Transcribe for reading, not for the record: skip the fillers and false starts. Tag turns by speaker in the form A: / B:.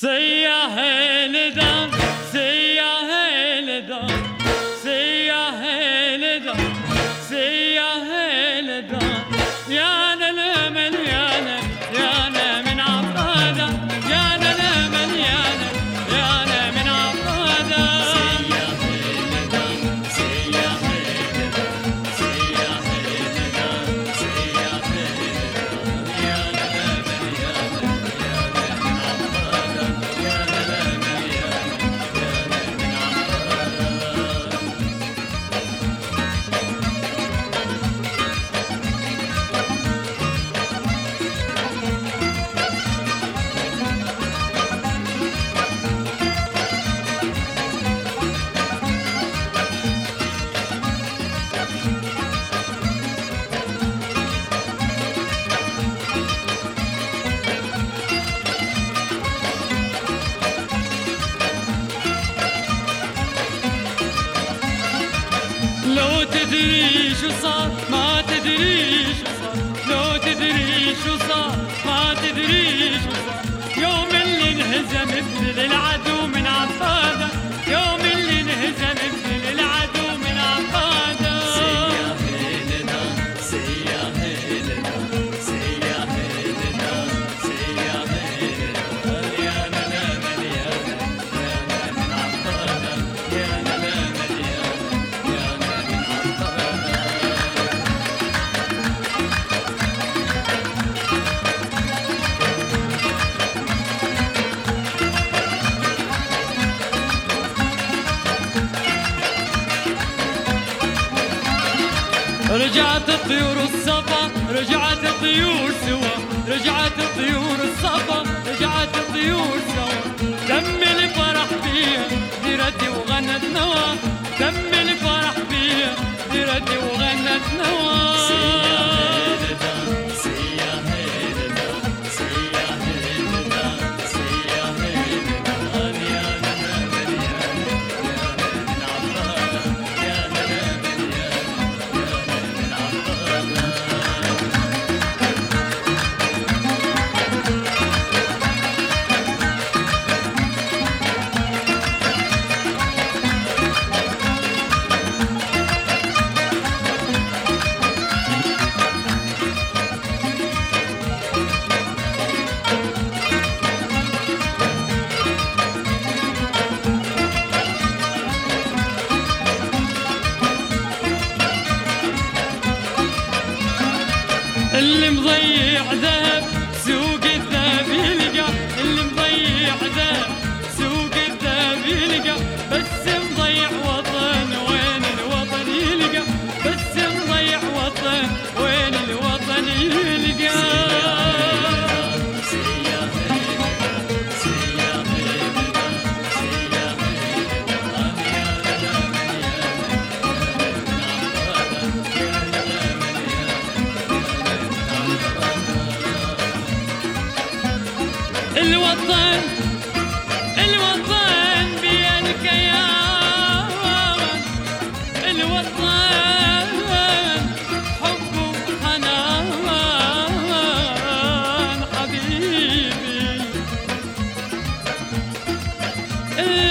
A: سياح الدم سياح الدم سياح الدم سياح الدم يا الامل يا من عطاده يا الامل يا من عطاده
B: سياح الدم سياح الدم سياح الدم سياح الدم يا الامل يا من عطاده يا الامل يا من عطاده.
A: لو تدري شو صار ما تدري شو صار لو تدري شو صار ما تدري شو صار يوم اللي انهزم ابن العدو من عطاده يوم اللي انهزم ابن العدو من عطاده
B: سياح الدم سياح الدم سياح الدم سياح الدم يا الامل يا من عطاده يا الامل يا من عطاده.
A: رجعت الطيور الصفا رجعت الطيور سوا رجعت الطيور الصفا رجعت الطيور سوا دم الفرح فيها درتي وغنت نوا دم الفرح فيها درتي وغنت نوا
B: سياح الدم سياح الدم سياح الدم سياح الدم يا الامل يا من عطاده يا الامل يا من عطاده.
A: اللي مضيع ذهب سوق الذهب يلقى اللي مضيع ذهب سوق الذهب يلقى بس مضيع وطن وين الوطن يلقى بس مضيع وطن وين الوطن يلقى
B: سياح الدم سياح الدم سياح الدم يا الامل يا من عطاده يا الامل يا
A: الوطن الوطن بيدك يا الوطن حب وحنان حبيبي